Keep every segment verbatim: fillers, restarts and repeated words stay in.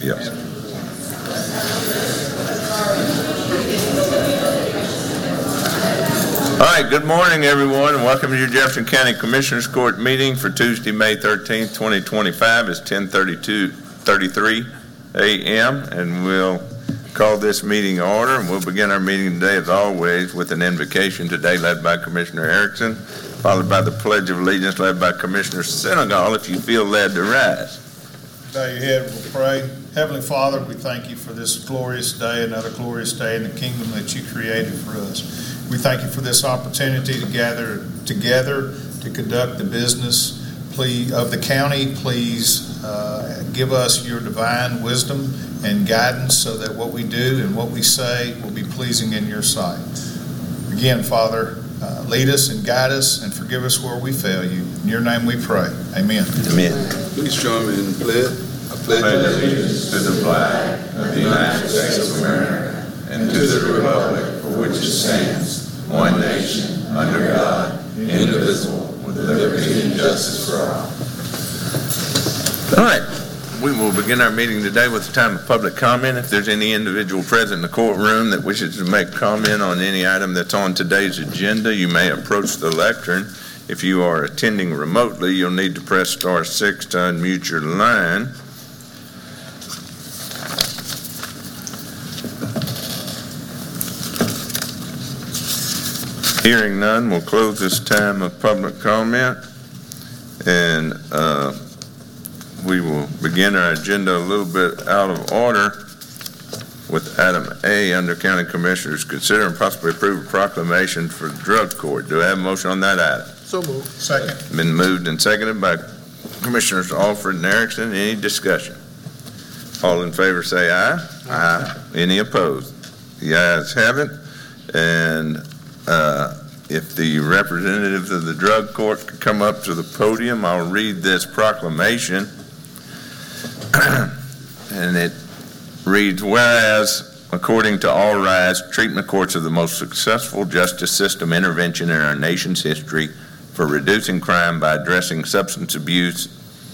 Yes. All right, good morning, everyone, and welcome to your Jefferson County Commissioners Court meeting for Tuesday, May thirteenth, twenty twenty-five. It's ten thirty-three a.m., and we'll call this meeting order, and we'll begin our meeting today, as always, with an invocation today led by Commissioner Erickson, followed by the Pledge of Allegiance led by Commissioner Senegal, if you feel led to rise. Bow your head, we'll pray. Heavenly Father, we thank you for this glorious day, another glorious day in the kingdom that you created for us. We thank you for this opportunity to gather together to conduct the business of the county. Please uh, give us your divine wisdom and guidance so that what we do and what we say will be pleasing in your sight. Again, Father, uh, lead us and guide us and forgive us where we fail you. In your name we pray. Amen. Amen. Please join me in the pledge. I pledge allegiance to the flag of the United States of America and to the republic for which it stands, one nation, under God, indivisible, with liberty and justice for all. All right. We will begin our meeting today with a time of public comment. If there's any individual present in the courtroom that wishes to make comment on any item that's on today's agenda, you may approach the lectern. If you are attending remotely, you'll need to press star six to unmute your line. Hearing none, we'll close this time of public comment, and uh, we will begin our agenda a little bit out of order with item A under County Commissioners. Consider and possibly approve a proclamation for the drug court. Do I have a motion on that item? So moved. Second. Been moved and seconded by Commissioners Alford and Erickson. Any discussion? All in favor say aye. Aye. Aye. Any opposed? The ayes have it. And uh, if the representatives of the drug court could come up to the podium, I'll read this proclamation. And it reads, whereas, according to All Rise, treatment courts are the most successful justice system intervention in our nation's history for reducing crime by addressing substance abuse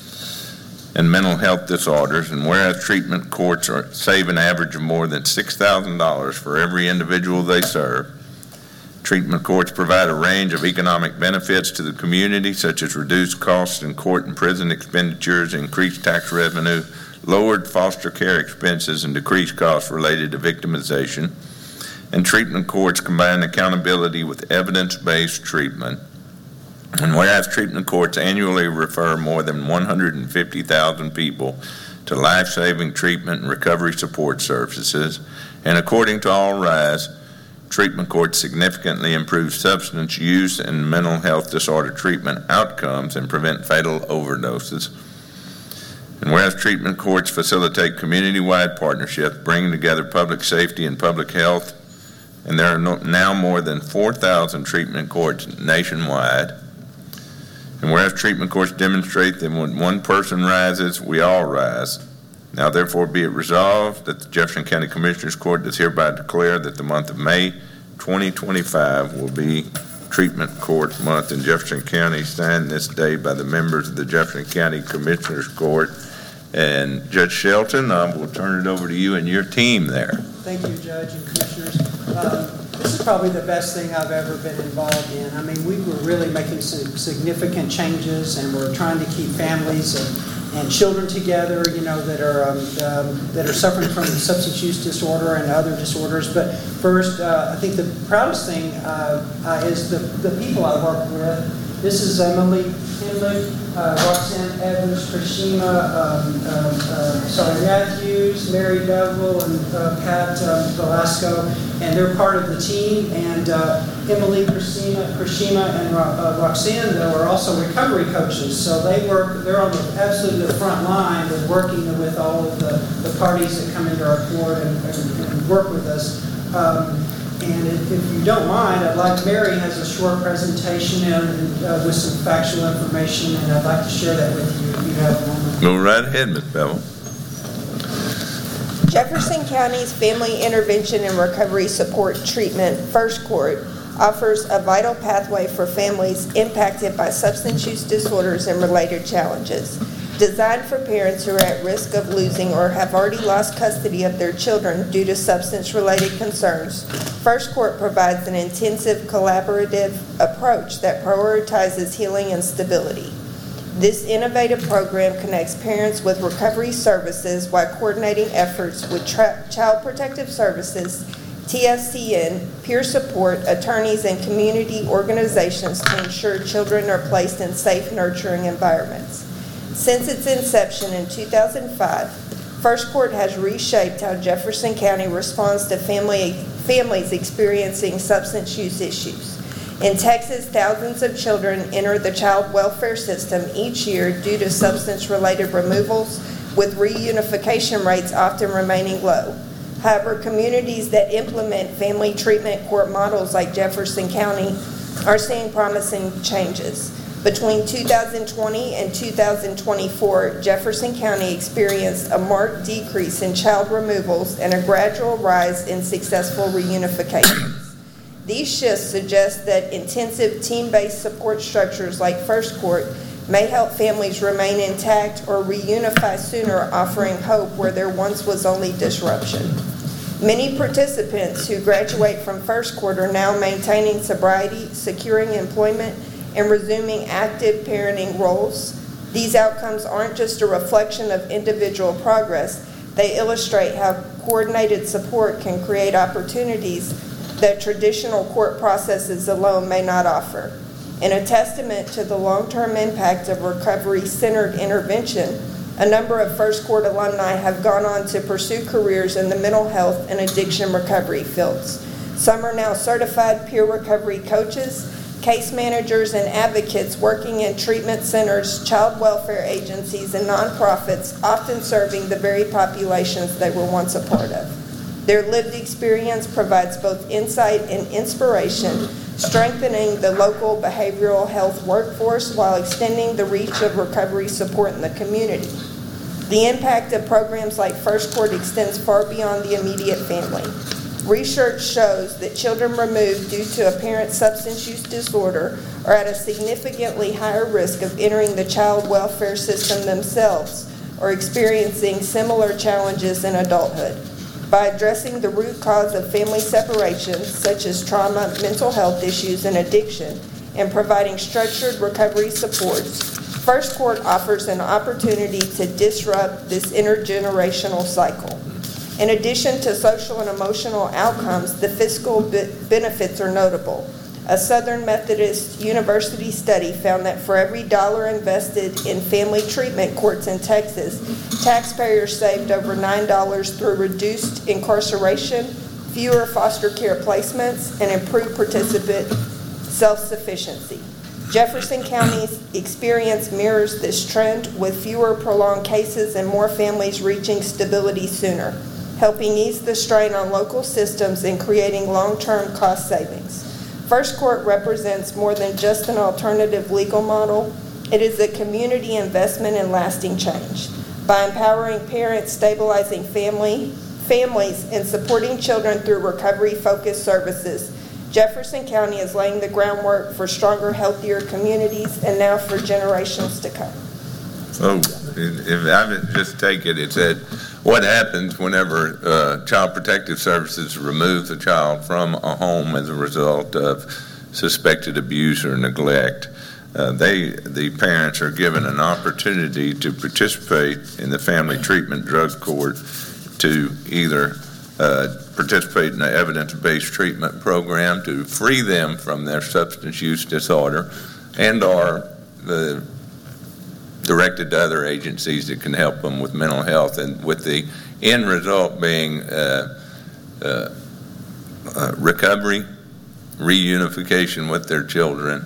and mental health disorders, and whereas treatment courts are, save an average of more than six thousand dollars for every individual they serve. Treatment courts provide a range of economic benefits to the community, such as reduced costs in court and prison expenditures, increased tax revenue, lowered foster care expenses, and decreased costs related to victimization. And treatment courts combine accountability with evidence-based treatment. And whereas treatment courts annually refer more than one hundred fifty thousand people to life-saving treatment and recovery support services, and according to All Rise, treatment courts significantly improve substance use and mental health disorder treatment outcomes and prevent fatal overdoses. And whereas treatment courts facilitate community-wide partnerships, bringing together public safety and public health, and there are no, now more than four thousand treatment courts nationwide. And whereas treatment courts demonstrate that when one person rises, we all rise. Now therefore be it resolved that the Jefferson County Commissioners Court does hereby declare that the month of May twenty twenty-five will be Treatment Court Month in Jefferson County, signed this day by the members of the Jefferson County Commissioners Court. And Judge Shelton, I will turn it over to you and your team there. Thank you, Judge and Commissioners. Um, this is probably the best thing I've ever been involved in. I mean, we were really making some significant changes, and we're trying to keep families and, and children together, you know, that are um, um, that are suffering from substance use disorder and other disorders. But first, uh, I think the proudest thing uh, uh, is the, the people I work with. This is Emily Henley, uh, Roxanne Evans, Krishima, um, um, uh, sorry, Matthews, Mary Bevel, and uh, Pat uh, Velasco, and they're part of the team. And uh, Emily, Krishima, Krishima, and uh, Roxanne, though, are also recovery coaches. So they work; they're on the absolutely the front line with working with all of the, the parties that come into our court and, and, and work with us. Um, And if, if you don't mind, I'd like, Mary has a short presentation and, uh, with some factual information, and I'd like to share that with you if you have a moment. Go right ahead, Miz Bevel. Jefferson County's Family Intervention and Recovery Support Treatment First Court offers a vital pathway for families impacted by substance use disorders and related challenges. designed for parents who are at risk of losing or have already lost custody of their children due to substance-related concerns. First Court provides an intensive collaborative approach that prioritizes healing and stability. This innovative program connects parents with recovery services while coordinating efforts with tra- Child Protective Services, T S C N, peer support, attorneys, and community organizations to ensure children are placed in safe, nurturing environments. Since its inception in two thousand five, First Court has reshaped how Jefferson County responds to family, families experiencing substance use issues. In Texas, thousands of children enter the child welfare system each year due to substance-related removals, with reunification rates often remaining low. However, communities that implement family treatment court models like Jefferson County are seeing promising changes. Between two thousand twenty and two thousand twenty-four, Jefferson County experienced a marked decrease in child removals and a gradual rise in successful reunifications. These shifts suggest that intensive team-based support structures like First Court may help families remain intact or reunify sooner, offering hope where there once was only disruption. Many participants who graduate from First Court are now maintaining sobriety, securing employment, and resuming active parenting roles. These outcomes aren't just a reflection of individual progress, they illustrate how coordinated support can create opportunities that traditional court processes alone may not offer. In a testament to the long-term impact of recovery-centered intervention, a number of First Court alumni have gone on to pursue careers in the mental health and addiction recovery fields. Some are now certified peer recovery coaches, case managers, and advocates working in treatment centers, child welfare agencies, and nonprofits, often serving the very populations they were once a part of. Their lived experience provides both insight and inspiration, strengthening the local behavioral health workforce while extending the reach of recovery support in the community. The impact of programs like First Court extends far beyond the immediate family. Research shows that children removed due to apparent substance use disorder are at a significantly higher risk of entering the child welfare system themselves or experiencing similar challenges in adulthood. By addressing the root cause of family separations, such as trauma, mental health issues, and addiction, and providing structured recovery supports, First Court offers an opportunity to disrupt this intergenerational cycle. In addition to social and emotional outcomes, the fiscal be- benefits are notable. A Southern Methodist University study found that for every dollar invested in family treatment courts in Texas, taxpayers saved over nine dollars through reduced incarceration, fewer foster care placements, and improved participant self-sufficiency. Jefferson County's experience mirrors this trend, with fewer prolonged cases and more families reaching stability sooner, helping ease the strain on local systems and creating long-term cost savings. First Court represents more than just an alternative legal model. It is a community investment in lasting change. By empowering parents, stabilizing family, families, and supporting children through recovery-focused services, Jefferson County is laying the groundwork for stronger, healthier communities, and now for generations to come. Oh, if I would just take it, it said, what happens whenever uh, Child Protective Services removes a child from a home as a result of suspected abuse or neglect? Uh, they, the parents are given an opportunity to participate in the Family Treatment Drug Court to either uh, participate in an evidence-based treatment program to free them from their substance use disorder, and or the directed to other agencies that can help them with mental health, and with the end result being uh, uh, uh, recovery, reunification with their children,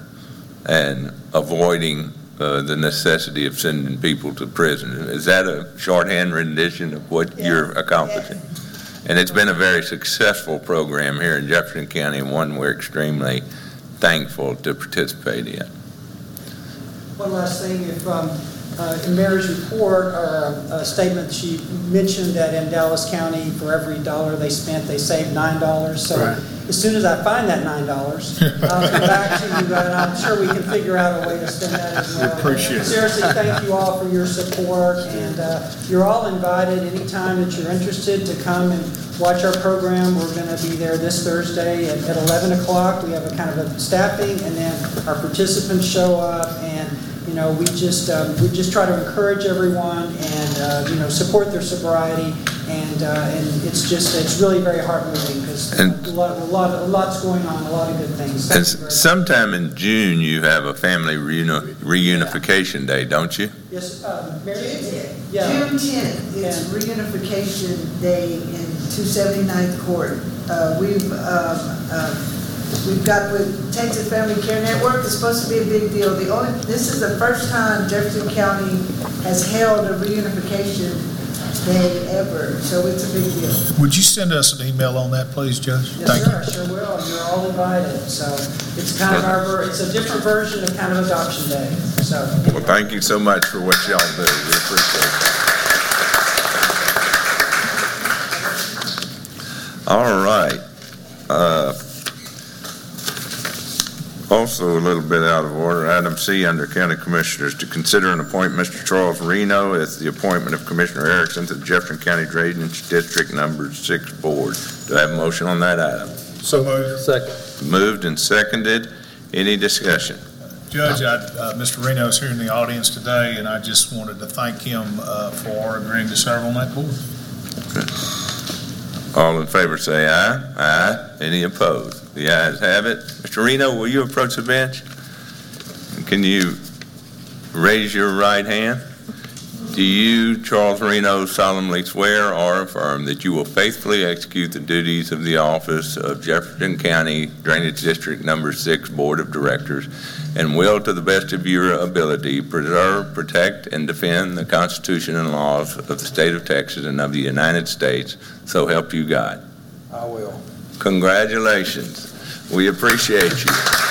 and avoiding uh, the necessity of sending people to prison. Is that a shorthand rendition of what Yeah. you're accomplishing? Yeah. And it's been a very successful program here in Jefferson County, and one we're extremely thankful to participate in. One last thing, if um, uh, in Mary's report, or a, a statement, she mentioned that in Dallas County, for every dollar they spent, they saved nine dollars. So Right. as soon as I find that nine dollars, I'll come back to you, and I'm sure we can figure out a way to spend that as well. We appreciate it. Seriously, thank you all for your support, and uh, you're all invited anytime that you're interested to come and watch our program. We're going to be there this Thursday at, at eleven o'clock. We have a kind of a staffing, and then our participants show up, and you know we just um, we just try to encourage everyone and uh, you know support their sobriety, and uh, and it's just it's really very heartwarming because a lot a lot a lot's going on, a lot of good things. And sometime in June you have a family reuni- reunification day, don't you? Yes, uh, Mary. Yeah. June tenth is reunification day in two seventy-ninth Court. Uh, we've um, uh, we've got with Texas Family Care Network. It's supposed to be a big deal. The only this is the first time Jefferson County has held a reunification day ever, so it's a big deal. Would you send us an email on that, please, Judge? Yes, Thank sir, you. I sure will. You're all invited. So it's kind of our, ver- it's a different version of kind of Adoption Day. So. Well, thank you so much for what y'all do. We appreciate it. All right. Uh, also a little bit out of order, item C under County Commissioners, to consider and appoint Mister Charles Reno as the appointment of Commissioner Erickson to the Jefferson County Drainage District Number Six Board. Do I have a motion on that item? So moved. Second. Moved and seconded. Any discussion? Judge, I, uh, Mister Reno is here in the audience today, and I just wanted to thank him uh, for agreeing to serve on that board. Okay. All in favor say aye. Aye. Any opposed? The ayes have it. Mister Reno, will you approach the bench? Can you raise your right hand? Do you, Charles Reno, solemnly swear or affirm that you will faithfully execute the duties of the office of Jefferson County Drainage District Number Six Board of Directors and will, to the best of your ability, preserve, protect, and defend the Constitution and laws of the state of Texas and of the United States, so help you God? I will. Congratulations. We appreciate you.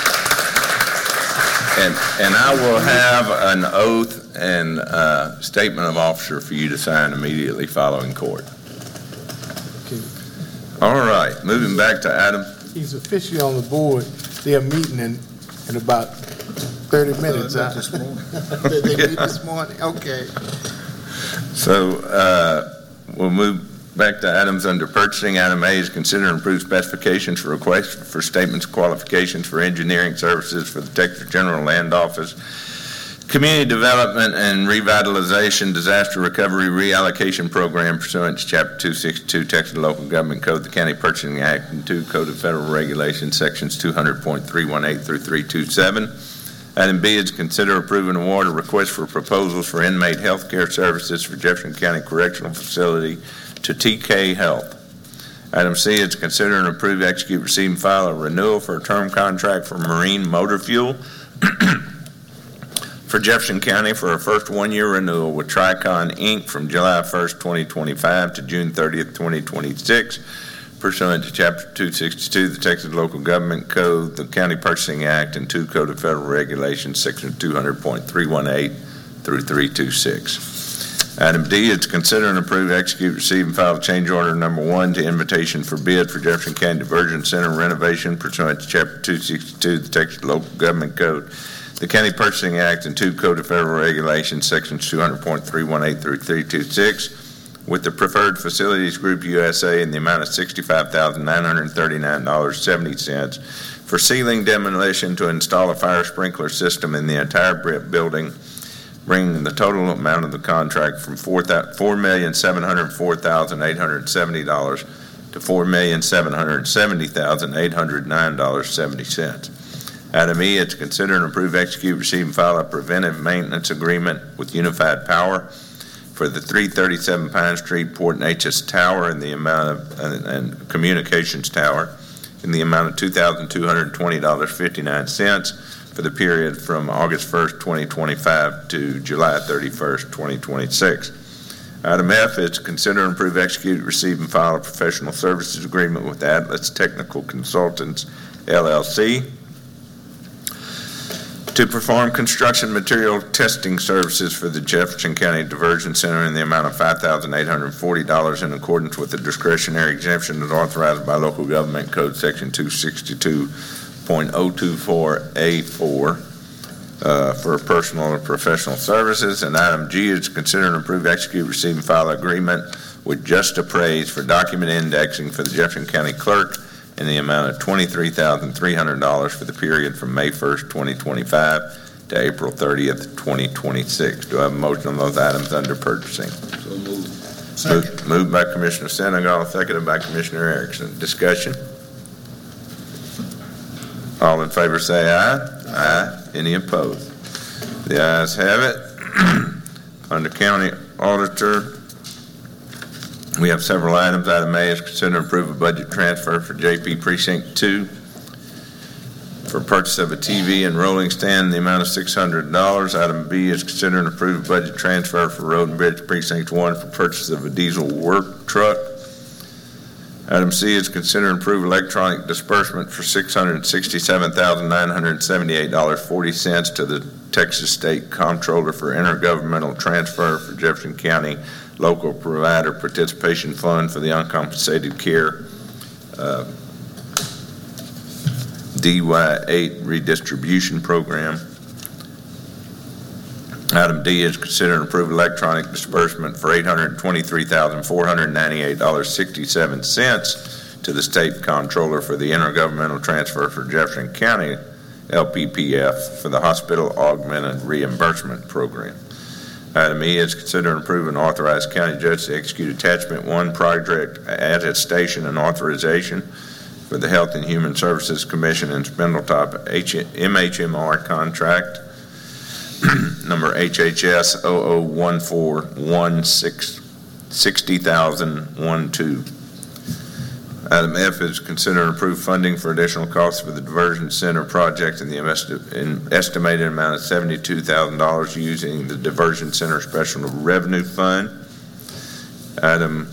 And, and I will have an oath and uh, statement of officer for you to sign immediately following court. Okay. All right, moving back to item. He's officially on the board. They're meeting in, in about thirty minutes. Uh, huh? this morning. they they meet this morning? Okay. So uh, we'll move back to items under purchasing. Item A is consider and approve specifications for requests for statements of qualifications for engineering services for the Texas General Land Office, Community Development and Revitalization Disaster Recovery Reallocation Program pursuant to Chapter two sixty-two Texas Local Government Code, the County Purchasing Act, and two Code of Federal Regulations, Sections two hundred point three one eight through three twenty-seven. Item B is consider approving award a request for proposals for inmate health care services for Jefferson County Correctional Facility to T K Health. Item C is consider and approve, execute, receive, and file a renewal for a term contract for marine motor fuel for Jefferson County for a first one-year renewal with Tricon, Incorporated from July first, twenty twenty-five to June thirtieth, twenty twenty-six, pursuant to Chapter two sixty-two, the Texas Local Government Code, the County Purchasing Act, and two Code of Federal Regulations, Section two hundred point three one eight through three twenty-six. Item D is to consider and approve, execute, receive, and file change order number one to invitation for bid for Jefferson County Diversion Center renovation pursuant to Chapter two sixty-two, the Texas Local Government Code, the County Purchasing Act, and two Code of Federal Regulations, Sections two hundred point three one eight through three twenty-six, with the Preferred Facilities Group U S A in the amount of sixty-five thousand nine hundred thirty-nine dollars and seventy cents for ceiling demolition to install a fire sprinkler system in the entire building, bringing the total amount of the contract from four million seven hundred four thousand eight hundred seventy dollars to four million seven hundred seventy thousand eight hundred nine dollars and seventy cents. Item E is to consider and approve, execute, receive, and file a preventive maintenance agreement with Unified Power for the three thirty-seven Pine Street Port Neches Tower in the amount of, and, and Communications Tower in the amount of two thousand two hundred twenty dollars and fifty-nine cents for the period from August first, twenty twenty-five to July thirty-first, twenty twenty-six. Item F is to consider and approve, execute, receive, and file a professional services agreement with Atlas Technical Consultants, L L C, to perform construction material testing services for the Jefferson County Diversion Center in the amount of five thousand eight hundred forty dollars in accordance with the discretionary exemption as authorized by Local Government Code Section two sixty-two point oh two four A four uh, for personal or professional services. And item G is consider and approve, execute, receive, and file agreement with Just Appraise for document indexing for the Jefferson County Clerk in the amount of twenty-three thousand three hundred dollars for the period from May first, twenty twenty-five to April thirtieth, twenty twenty-six. Do I have a motion on those items under purchasing? So moved. Second. Moved by Commissioner Senegal, seconded by Commissioner Erickson. Discussion? All in favor say aye. Aye. Any opposed? The ayes have it. Under County Auditor, we have several items. Item A is consider and approve a budget transfer for J P Precinct two for purchase of a T V and rolling stand in the amount of six hundred dollars. Item B is consider and approve a budget transfer for Road and Bridge Precinct one for purchase of a diesel work truck. Item C is consider and approve electronic disbursement for six hundred sixty-seven thousand nine hundred seventy-eight dollars and forty cents to the Texas State Comptroller for intergovernmental transfer for Jefferson County Local Provider Participation Fund for the Uncompensated Care uh, D Y eight Redistribution Program. Item D is consider and approve electronic disbursement for eight hundred twenty-three thousand four hundred ninety-eight dollars and sixty-seven cents to the State Comptroller for the intergovernmental transfer for Jefferson County L P P F for the Hospital Augmented Reimbursement Program. Item E is consider and approve and authorize county judge to execute attachment one project attestation and authorization for the Health and Human Services Commission and Spindletop M H M R contract number H H S zero zero one four one six sixty thousand twelve. Item F is consider and approve funding for additional costs for the Diversion Center project in the in estimated amount of seventy-two thousand dollars using the Diversion Center Special Revenue Fund. Item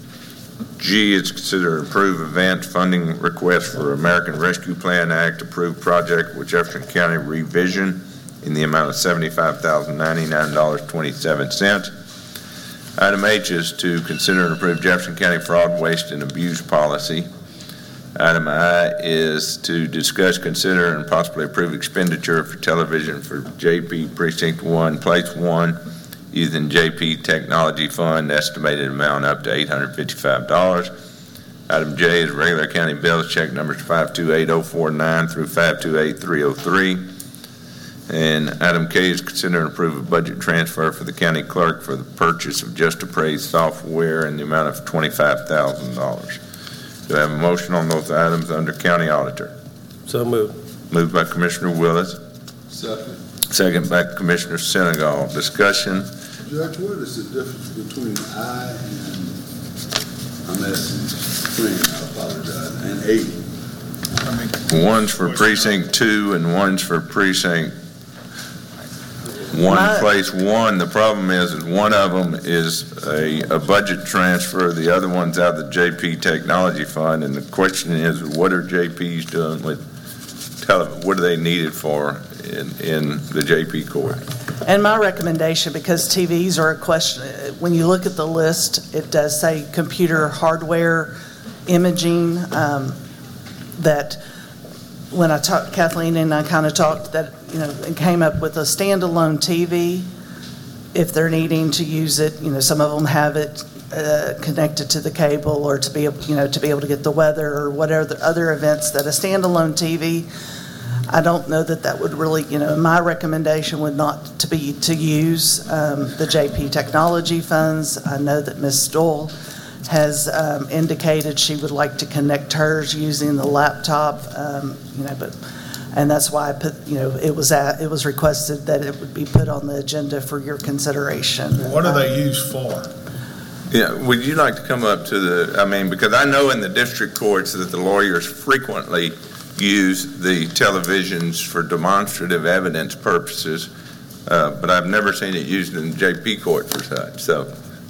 G is consider and approve advance funding request for American Rescue Plan Act approved project with Jefferson County revision in the amount of seventy-five thousand ninety-nine dollars and twenty-seven cents. Item H is to consider and approve Jefferson County fraud, waste, and abuse policy. Item I is to discuss, consider, and possibly approve expenditure for television for J P Precinct one, Place one, using J P Technology Fund, estimated amount up to eight hundred fifty-five dollars. Item J is regular county bills, check numbers five two eight oh four nine through five two eight three oh three. And item K is consider and approve a budget transfer for the county clerk for the purchase of Just Appraise software in the amount of twenty-five thousand dollars. Do I have a motion on those items under county auditor? So moved. Moved by Commissioner Willis. Second. Second by Commissioner Senegal. Discussion. Judge, what is the difference between I and, I'm asking, three, I apologize, and eight? I mean, One's for precinct two and one's for precinct one, My- place one. The problem is, is one of them is a, a budget transfer. The other one's out of the J P Technology Fund. And the question is, what are J Ps doing with tele, what are they needed for in, in the J P court? And my recommendation, because T Vs are a question, when you look at the list, it does say computer hardware, imaging, um, that when I talked, Kathleen and I kind of talked that, you know, and came up with a standalone T V. If they're needing to use it, you know, some of them have it uh, connected to the cable or to be, able, you know, to be able to get the weather or whatever the other events that a standalone T V. I don't know that that would really, you know, my recommendation would not to be to use um, the J P Technology funds. I know that Miz Stoll has um, indicated she would like to connect hers using the laptop, um, you know, but, and that's why I put, you know, it was at, it was requested that it would be put on the agenda for your consideration. what are they used for? Yeah, would you like to come up to the, I mean, because I know in the district courts that the lawyers frequently use the televisions for demonstrative evidence purposes, uh, but I've never seen it used in the J P court for such. So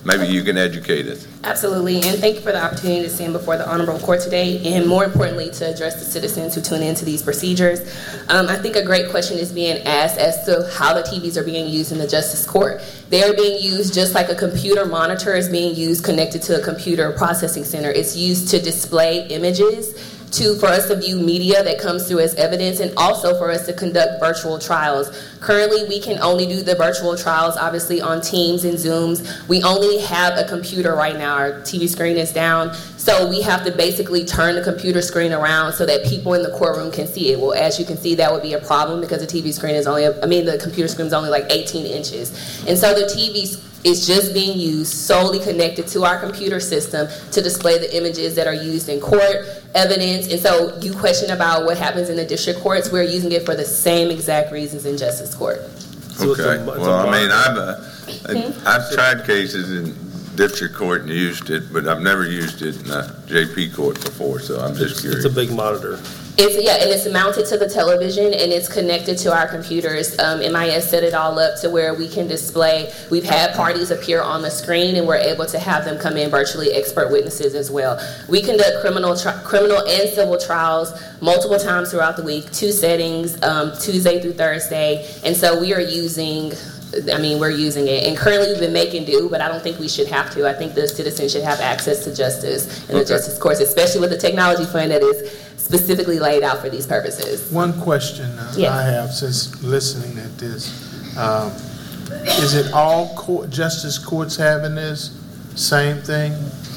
maybe you can educate us. Absolutely, and thank you for the opportunity to stand before the honorable court today, and more importantly, to address the citizens who tune into these procedures. Um, I think a great question is being asked as to how the T Vs are being used in the justice court. They are being used just like a computer monitor is being used connected to a computer processing center. It's used to display images, to for us to view media that comes through as evidence, and also for us to conduct virtual trials. Currently, we can only do the virtual trials, obviously, on Teams and Zooms. We only have a computer right now. Our T V screen is down, so we have to basically turn the computer screen around so that people in the courtroom can see it. Well, as you can see, that would be a problem because the T V screen is only, I mean, the computer screen is only like eighteen inches. And so the T V is just being used solely connected to our computer system to display the images that are used in court, evidence. And so you question about what happens in the district courts, we're using it for the same exact reasons in justice court. Okay, well, I mean, I've, uh, Hmm? I've tried cases in district court and used it, but I've never used it in a J P court before, so I'm just curious. It's a big monitor. It's, yeah, and it's mounted to the television, and it's connected to our computers. Um, M I S set it all up to where we can display. We've had parties appear on the screen, and we're able to have them come in virtually, expert witnesses as well. We conduct criminal, tri- criminal and civil trials multiple times throughout the week, two settings, um, Tuesday through Thursday, and so we are using. I mean, we're using it. And currently we've been making do, but I don't think we should have to. I think the citizens should have access to justice in the Okay. justice courts, especially with the technology fund that is specifically laid out for these purposes. One question uh, Yes. I have since listening at this. Um, Is it all court, justice courts having this same thing?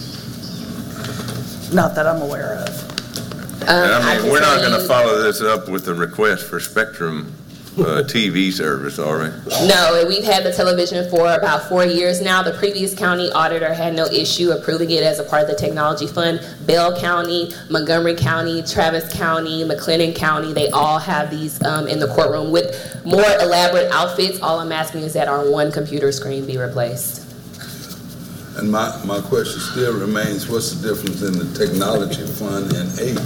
Not that I'm aware of. Um, And I can mean, we're not tell going to you- follow this up with a request for Spectrum uh, T V service, are we? No, and we've had the television for about four years now. The previous county auditor had no issue approving it as a part of the technology fund. Bell County, Montgomery County, Travis County, McLennan County, they all have these um, in the courtroom with more elaborate outfits. All I'm asking is that our one computer screen be replaced. And my, my question still remains, what's the difference in the technology fund and eight?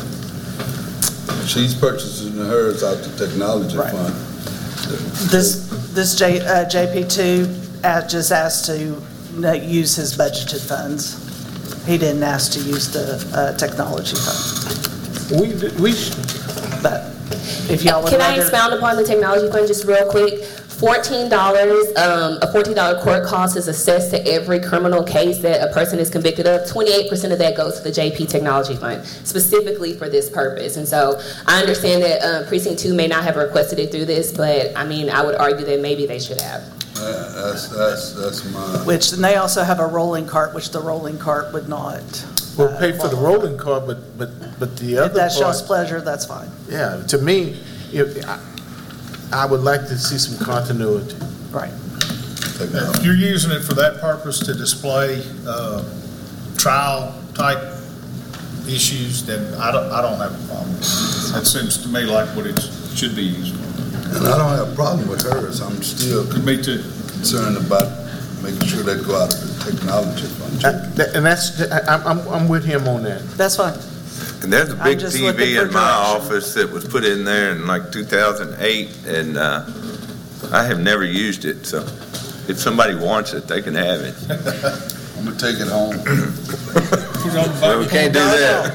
She's purchasing hers out the technology Right. fund. This, this J, uh, J P two uh, just asked to uh, use his budgeted funds. He didn't ask to use the uh, technology fund. We, we, But if y'all would Can I rather, expound upon the technology fund just real quick? fourteen dollars, um, a fourteen dollars court cost is assessed to every criminal case that a person is convicted of. twenty-eight percent of that goes to the J P Technology Fund, specifically for this purpose. And so I understand that uh, Precinct two may not have requested it through this, but I mean, I would argue that maybe they should have. Uh, That's, that's, that's my, which, and they also have a rolling cart, which the rolling cart would not. we'll uh, pay for the qualify. rolling card, but, but, but the If other that's y'all's part, pleasure, that's fine. yeah, to me, if, I, I would like to see some continuity. Right. If you're using it for that purpose to display uh, trial-type issues, then I don't, I don't have a problem. That seems to me like what it should be used for. and I don't have a problem with hers. I'm still Me too. concerned about making sure they go out of the technology fund. Uh, that- And that's, I- I'm, I'm, I'm with him on that. That's fine. And there's a I'm big just T looking V for in my direction. office that was put in there in like two thousand eight, and uh, I have never used it, so if somebody wants it, they can have it. I'm gonna take it home. Put it on the Well, we back. can't do that.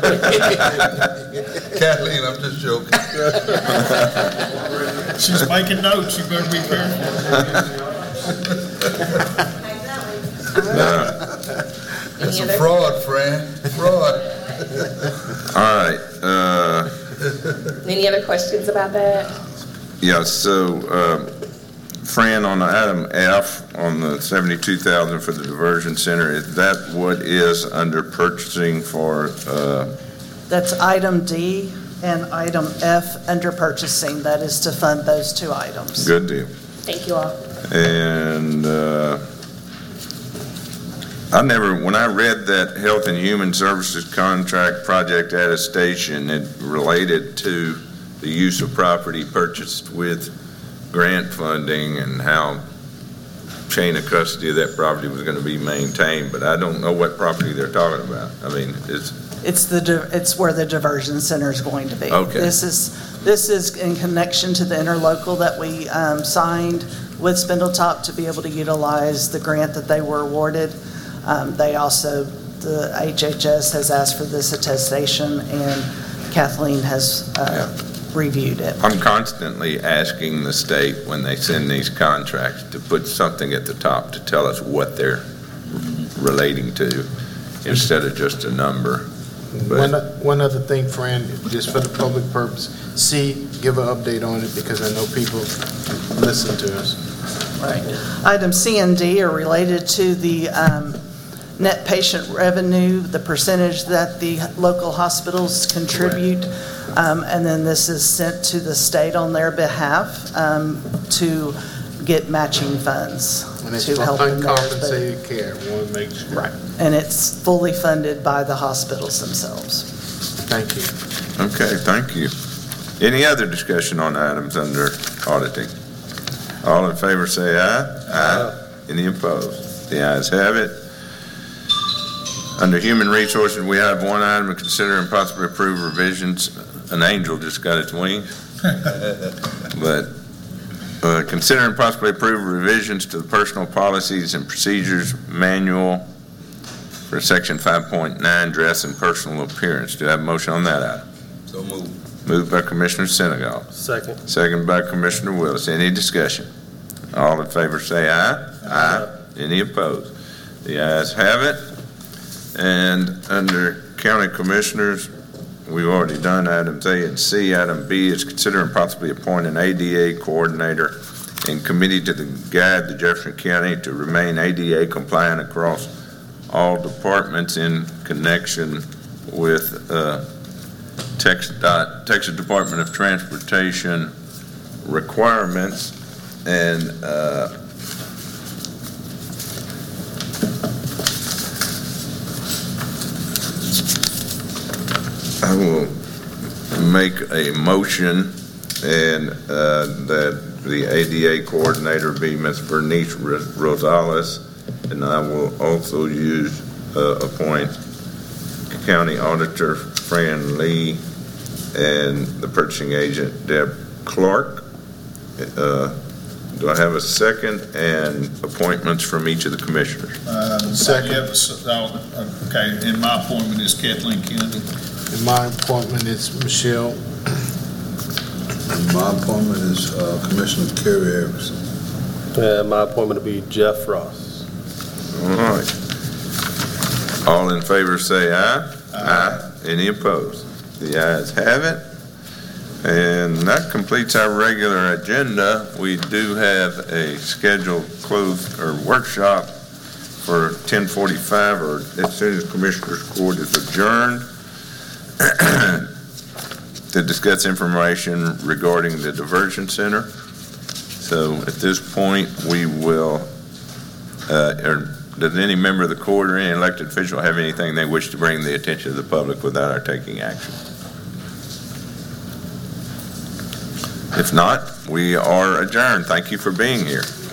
Kathleen, I'm just joking. She's making notes, you better be careful. It's Any a other- fraud, Fran, fraud. All right, uh, Any other questions about that? yeah, so, um, Fran, on item F, on the seventy-two thousand for the diversion center, is that what is under purchasing for, uh, That's item D and item F under purchasing. That is to fund those two items. good deal? Thank you all. And uh, I never, when I read that Health and Human Services contract project attestation, it related to the use of property purchased with grant funding and how chain of custody of that property was going to be maintained, but I don't know what property they're talking about. I mean, it's, It's the, di- it's where the diversion center is going to be. Okay. This is, this is in connection to the interlocal that we um, signed with Spindletop to be able to utilize the grant that they were awarded. Um, They also, the H H S has asked for this attestation, and Kathleen has uh, reviewed it. I'm constantly asking the state when they send these contracts to put something at the top to tell us what they're relating to instead of just a number. One, one other thing, Fran, just for the public purpose, C, give an update on it because I know people listen to us. Right. Item C and D are related to the um, net patient revenue, the percentage that the local hospitals contribute. Um, and then this is sent to the state on their behalf um, to get matching funds And it's to for help them there. uncompensated care, want to make sure. Right. And it's fully funded by the hospitals themselves. Thank you. Okay, thank you. Any other discussion on items under auditing? All in favor say aye. Aye. Any opposed? The ayes have it. Under Human Resources, we have one item to consider and possibly approve revisions. An angel just got its wings. But uh, consider and possibly approve revisions to the Personal Policies and Procedures Manual for Section five point nine, Dress and Personal Appearance. Do I have a motion on that item? So moved. Moved by Commissioner Senegal. Second. Second by Commissioner Willis. Any discussion? All in favor say aye. Aye. Any opposed? The ayes have it. And under County Commissioners, we've already done items A and C. Item B is consider and possibly appoint an A D A coordinator and committee to the guide the Jefferson County to remain A D A compliant across all departments in connection with uh, Texas, Texas Department of Transportation requirements. And uh, I will make a motion and uh, that the A D A coordinator be Miz Bernice Rosales, and I will also use uh, appoint County Auditor Fran Lee and the purchasing agent Deb Clark. Uh, do I have a second? And appointments from each of the commissioners. Uh, Second. yeah, so, uh, okay, and my appointment is Kathleen Kennedy. And my appointment is Michelle. And my appointment is uh, Commissioner Kerry Erickson. Uh, my appointment will be Jeff Ross. All right. All in favor say aye. Aye. Any opposed? The ayes have it. And that completes our regular agenda. We do have a scheduled closed or workshop for ten forty-five, or as soon as Commissioners Court is adjourned, to discuss information regarding the diversion center. So at this point, we will, uh, or does any member of the court or any elected official have anything they wish to bring to the attention of the public without our taking action? If not, we are adjourned. Thank you for being here.